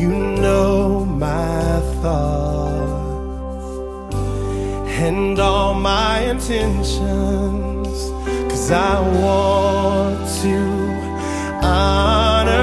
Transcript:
You know my thoughts and all my intentions, 'cause I want to honor